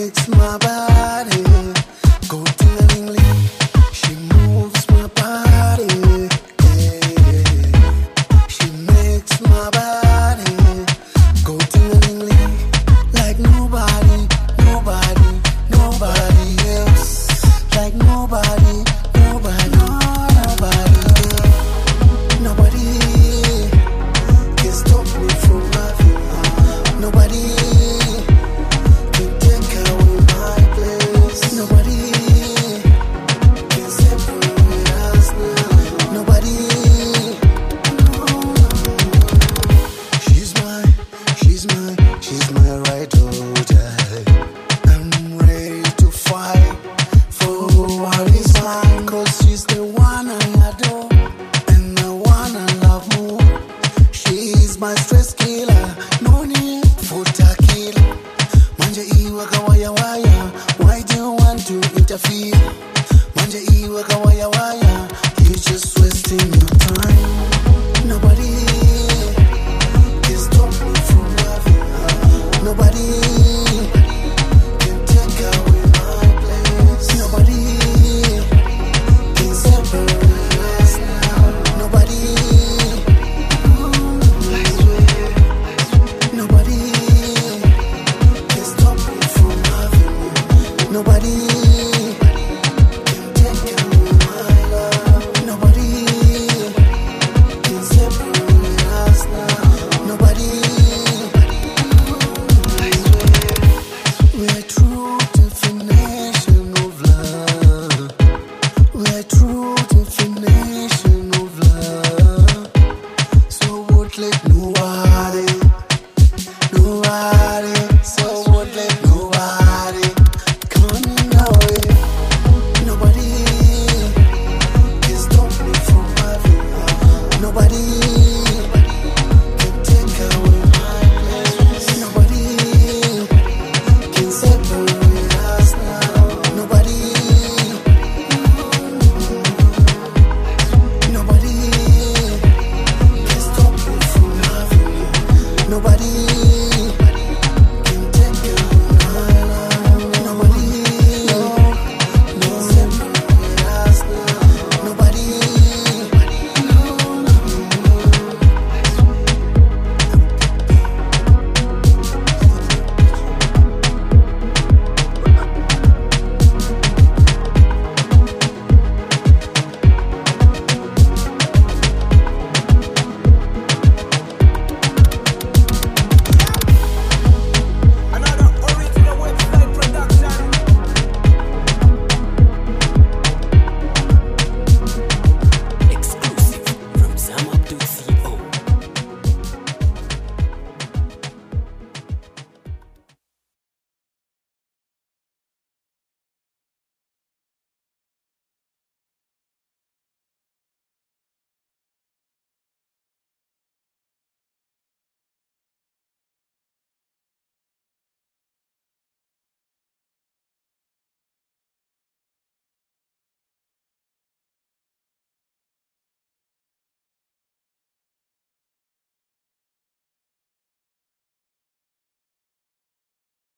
makes my body go ting-a-ling-ling. She moves my body, yeah. She makes my body go ting-a-ling-ling like nobody, nobody, nobody else. Like nobody, nobody, nobody else. Nobody can stop me from loving her. Nobody can take away my place. Nobody can separate us now. Nobody. She's mine, she's mine, she's my right order. I'm ready to fight for what is mine, 'cause she's the one I adore and the one I love more. She's my stress killer, no need for tequila. Manja iwa kawaya waya, why do you want to interfere? Manja iwa kawaya waya, you're just wasting your time. Nobody can stop me from loving her. Nobody can take away my place. Nobody can separate us now. Nobody, I swear, nobody can stop me from loving you. Nobody can take away my love. Nobody can separate us now. Nobody, I swear, we're true.